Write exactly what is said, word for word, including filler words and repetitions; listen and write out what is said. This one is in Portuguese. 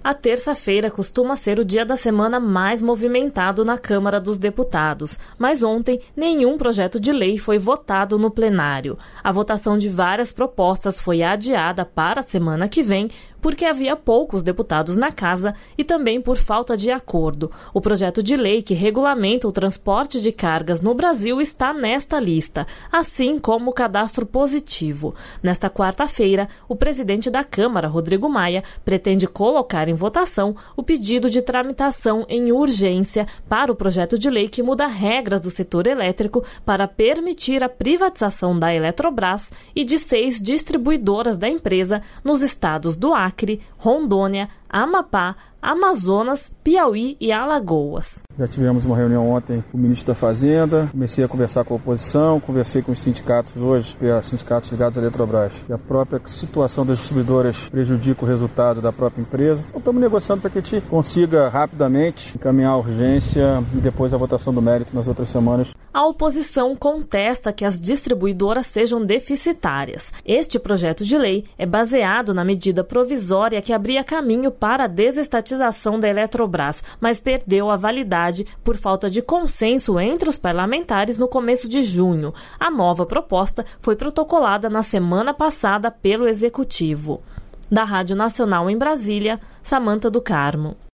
A terça-feira costuma ser o dia da semana mais movimentado na Câmara dos Deputados, mas ontem nenhum projeto de lei foi votado no plenário. A votação de várias propostas foi adiada para a semana que vem, porque havia poucos deputados na casa e também por falta de acordo. O projeto de lei que regulamenta o transporte de cargas no Brasil está nesta lista, assim como o cadastro positivo. Nesta quarta-feira, o presidente da Câmara, Rodrigo Maia, pretende colocar em votação o pedido de tramitação em urgência para o projeto de lei que muda regras do setor elétrico para permitir a privatização da Eletrobras e de seis distribuidoras da empresa nos estados do Acre, Rondônia, Amapá, Amazonas, Piauí e Alagoas. Já tivemos uma reunião ontem com o ministro da Fazenda, comecei a conversar com a oposição, conversei com os sindicatos hoje, os sindicatos ligados à Eletrobras. E a própria situação das distribuidoras prejudica o resultado da própria empresa. Então estamos negociando para que a gente consiga rapidamente encaminhar a urgência e depois a votação do mérito nas outras semanas. A oposição contesta que as distribuidoras sejam deficitárias. Este projeto de lei é baseado na medida provisória que abria caminho para a desestatização da Eletrobras, mas perdeu a validade por falta de consenso entre os parlamentares no começo de junho. A nova proposta foi protocolada na semana passada pelo Executivo. Da Rádio Nacional em Brasília, Samanta do Carmo.